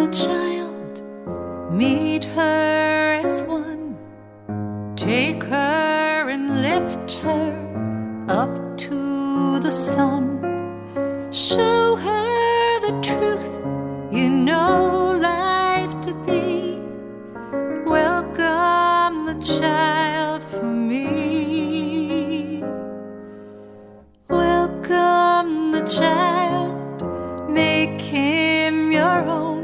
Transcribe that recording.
child, meet her as one. Take her and lift her up to the sun. Show her the truth you know life to be. Welcome the child for me. Welcome the child, make him your own.